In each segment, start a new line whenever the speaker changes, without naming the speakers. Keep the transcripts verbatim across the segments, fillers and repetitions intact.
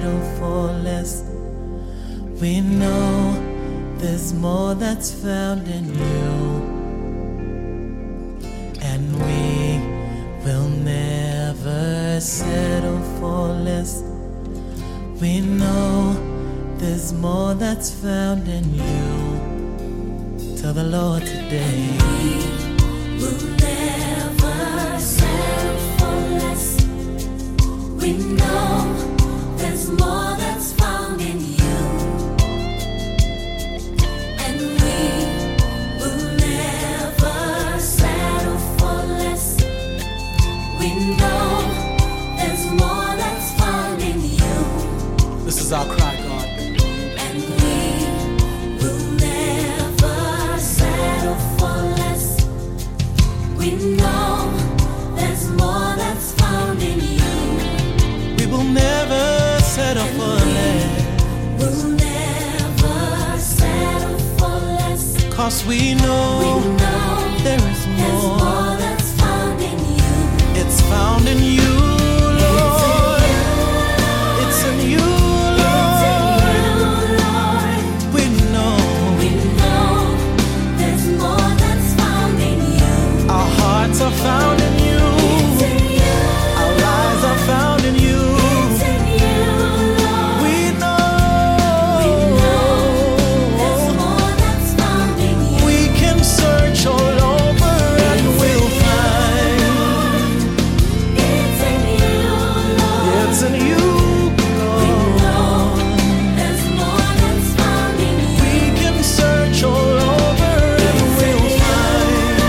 settle for less. We know there's more that's found in you, and we will never settle for less. We know there's more that's found in you. Tell the Lord today.
We will never settle for less. We know there's more that's found in you, and we will never settle for less. We know there's more that's found in you.
This is our cry, God.
And we will never settle for less. We know there's more that's found in you.
We will never settle
And
for
we
less,
will never settle for less.
cause we
We
know
know
there is
there's
more.
more that's found in you.
It's found in you, Lord. It's in you,
It's in
Lord.
you, Lord.
We know
We know there's more that's found in you.
our hearts are found in you.
It's in you.
Our lives are found in you.
It's in you, Lord.
We know,
We know there's more that's found in you.
we can search all over and we'll find
It's in you, Lord.
it's in you,
We
Lord.
know there's more that's found in you.
We can search all over and we'll find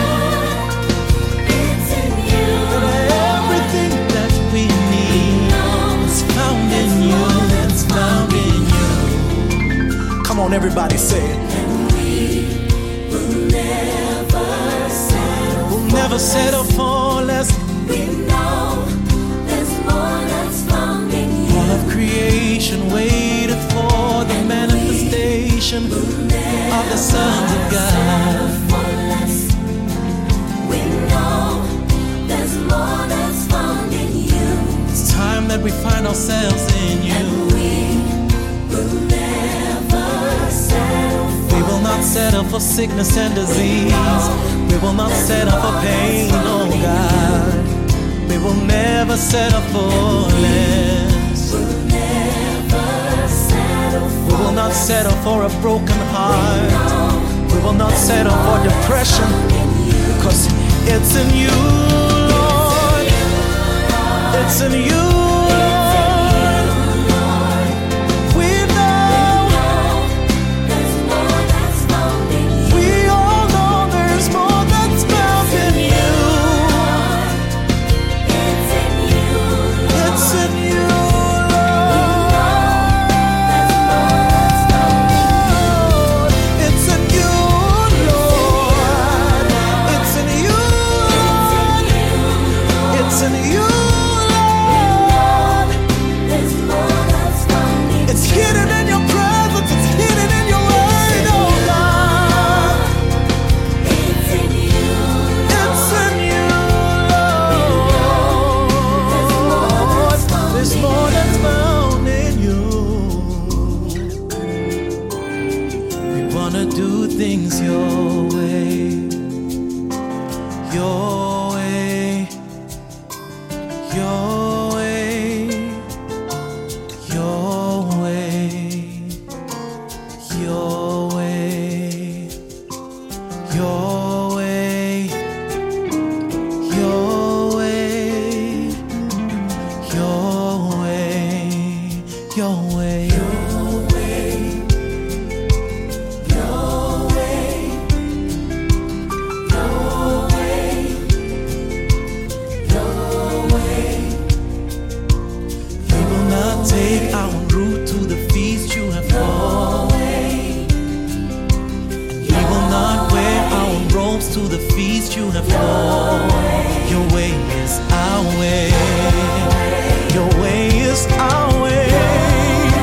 It's in you,
everything that we need is found in you. It's found in you.
Come on, everybody, say it.
and we will never settle.
We'll never settle for less.
We know there's more that's found in you.
All of creation waited for the manifestation of the sons of God.
For less. We know there's more that's found in you.
It's time that we find ourselves in you.
And we will never settle for
We will not settle for sickness and disease. We will not settle for pain, oh God. We will never settle for less.
We'll never settle
We
for
will not settle for a broken heart. We will not settle for depression, cause it's in you, Lord. It's in you, Lord. We know,
there's more that's found in you.
we all know there's more that's found in you.
It's in you,
It's in you, Lord. It's in you, Lord. It's in you, Lord. It's in you, Lord.
there's more that's found in
It's hidden in your presence. It's hidden in your word, oh God.
It's in you,
It's in you, Lord. There's more that's found in you. We wanna do things your way, your way, your way, your way, your way, your way, your way, your way, your way, your way, We will not take our route to the feast you have called. We will not wear our robes to the feast you have called. Your way is our way. Your way is our way.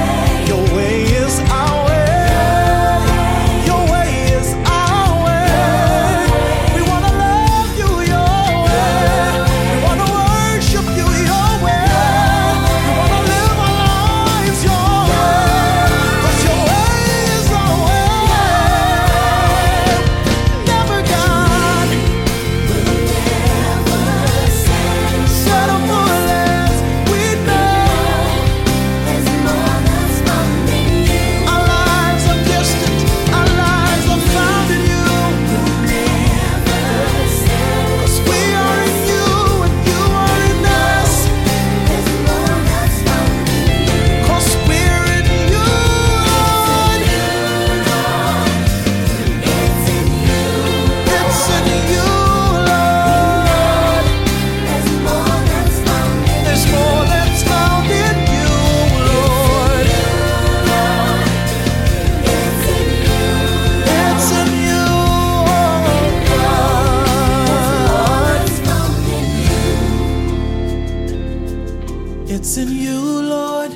you, Lord.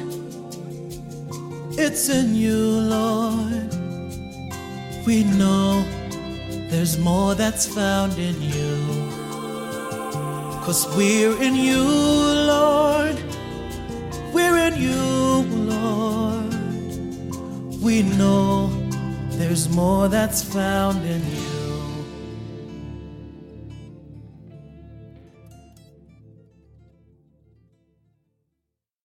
It's in you, Lord. We know there's more that's found in you. 'Cause we're in you, Lord. We're in you, Lord. We know there's more that's found in you.